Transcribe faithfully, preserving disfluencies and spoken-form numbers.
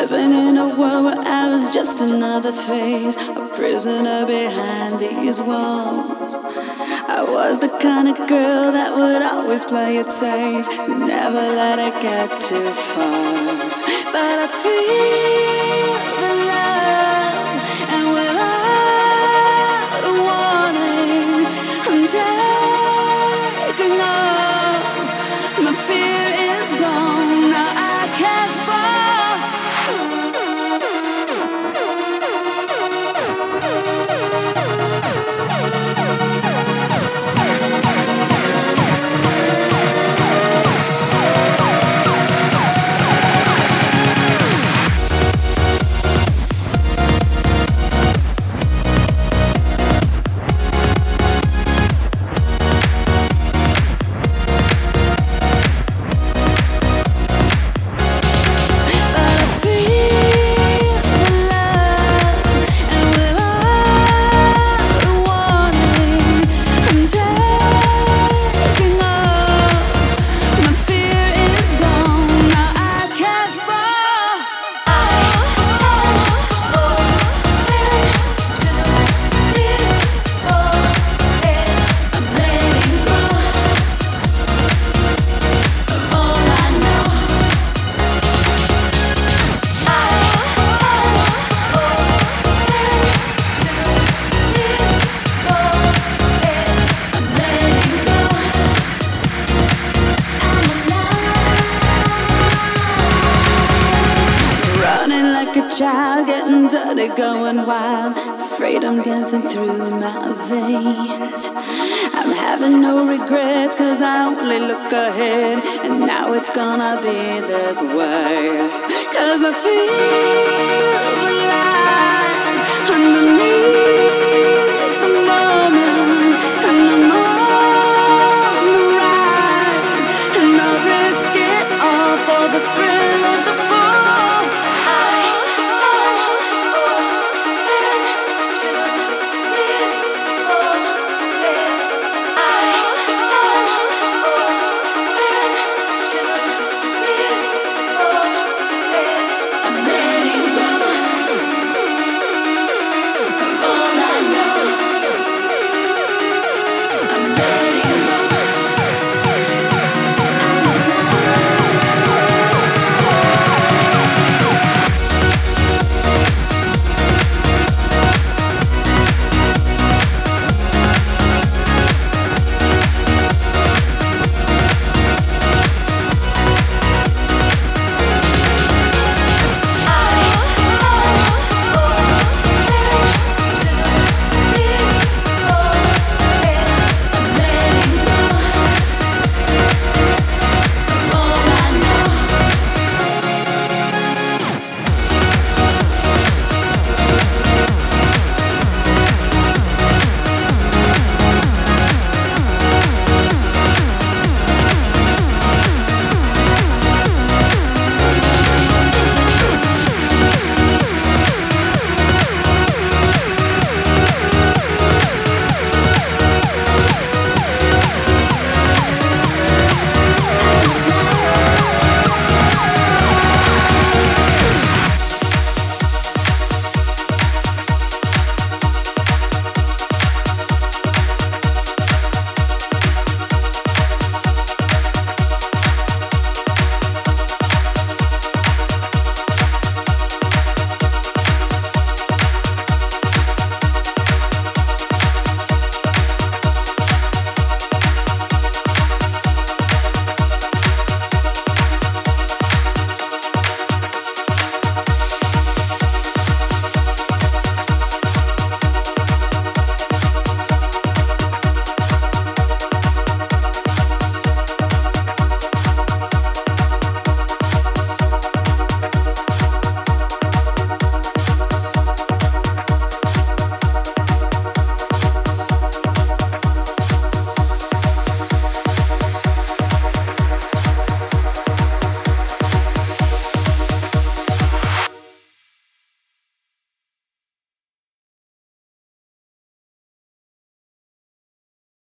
Living in a world where I was just another phase, a prisoner behind these walls. I was the kind of girl that would always play it safe, never let it get too far. But I feel the love, and without a warning, I'm taking off. My fear is gone, now I can't fall. A child getting dirty, going wild, freedom dancing through my veins. I'm having no regrets, cause I only look ahead, and now it's gonna be this way. Cause I feel